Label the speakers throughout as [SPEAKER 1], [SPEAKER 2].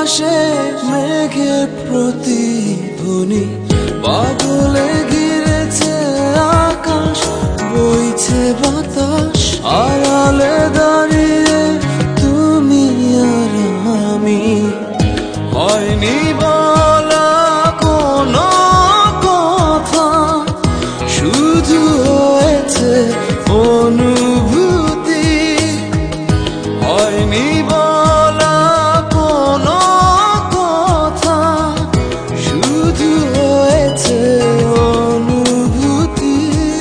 [SPEAKER 1] আকাশে মেঘের প্রতিধ্বনি, বাদলে ঘিরেছে আকাশ, বইছে বাতাস, আড়ালে দাঁড়িয়ে তুমি আর আমি। হয়নি বলা কোনো কথা, শুধু হয়েছে অনুভূতি। হয়নি বলা কোনো কথা, শুধু হয়েছে অনুভূতি।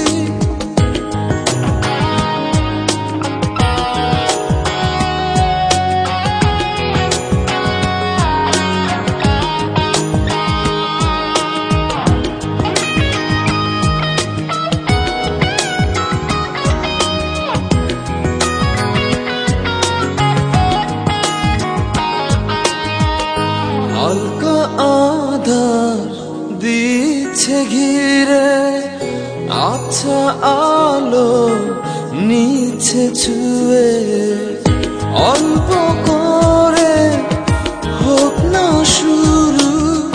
[SPEAKER 1] হালকা আধার দিচ্ছে ঘিরে, আচ্ছা আলো নিচ্ছে ছুঁয়ে। অল্প করে হোক না শুরু,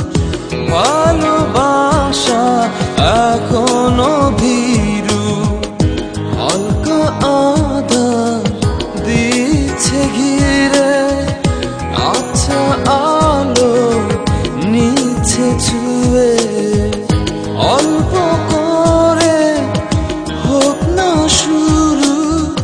[SPEAKER 1] ভালোবাসা এখনো ভীরু। হালকা আধার দিচ্ছে ঘিরে, আচ্ছা আলো নিচ্ছে ছুঁয়ে। অল্প করে হোক না শুরু,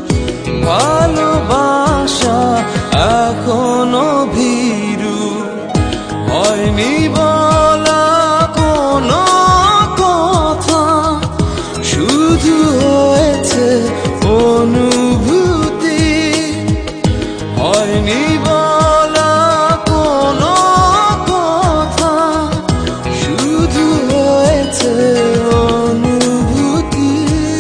[SPEAKER 1] ভালোবাসা এখনো ভীরু। হয়নি বলা কোনো কথা, শুধু হয়েছে অনুভূতি। হয়নি বলা কোনো কথা, শুধু হয়েছে অনুভূতি।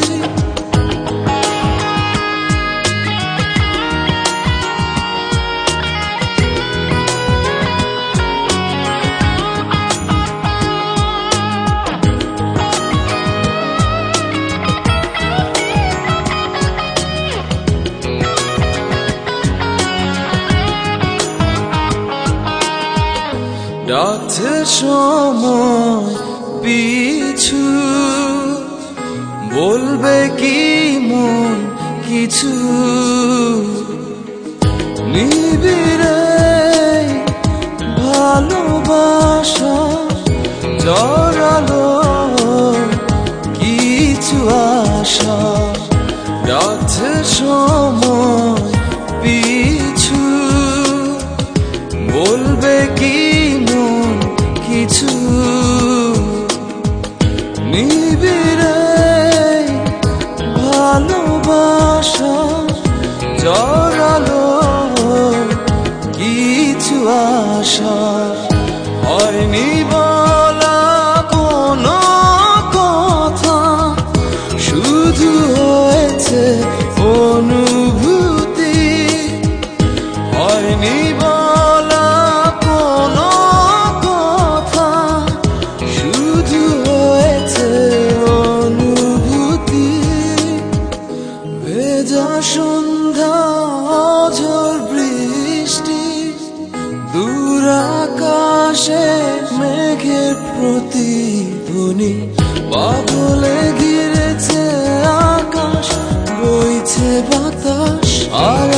[SPEAKER 1] ডাকছে সময় পিছু, বলবে কি মন কিছু। নিবিড়ে ভালোবাসা জড়ালো কিছু আশা। ডাকছে সময় পিছু, বলবে কি মন কিছু। নিবিড়ে ভালোবাসা জড়ালো কিছু আশা। হয়নি বলা কোনো কথা, শুধু হয়েছে অনুভূতি। হয়নি বলা কোনো কথা, শুধু হয়েছে অনুভূতি। ভেজা সন্ধ্যা ঝড় বৃষ্টি, দূর আকাশে মেঘের প্রতিধ্বনি, বাদলে ঘিরেছে আকাশ, বইছে বাতাস, আর